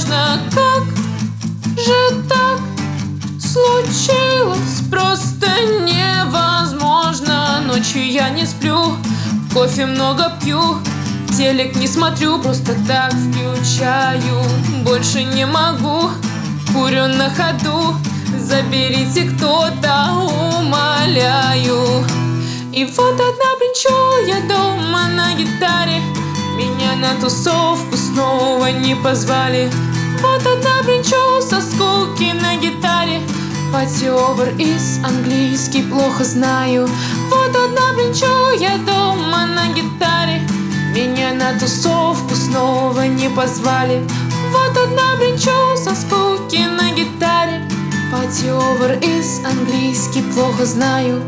невозможно. Как же так случилось? Просто невозможно. Ночью я не сплю, кофе много пью, телек не смотрю, просто так включаю. Больше не могу, курю на ходу, заберите кто-то, умоляю. И вот одна бренчу я дома на гитаре, меня на тусовку снова не позвали. Вот одна бренчу со скуки на гитаре, патиовер из английский плохо знаю. Вот одна бренчу я дома на гитаре, меня на тусовку снова не позвали. Вот одна бренчу со скуки на гитаре, патиовер из английский плохо знаю.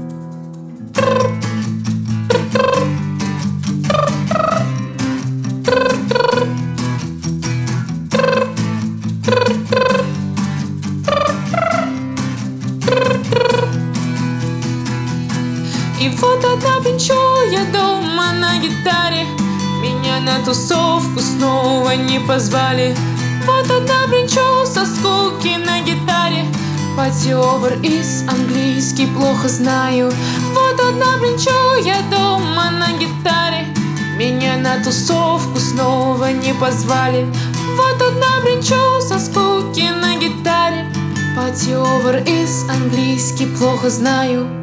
И вот одна бренчу я дома на гитаре, меня на тусовку снова не позвали. Вот одна бренчу со скуки на гитаре, патиовер из английский плохо знаю. Вот одна бренчу я дома на гитаре, меня на тусовку снова не позвали. Вот одна бренчу со скуки на гитаре, патиовер из английский плохо знаю.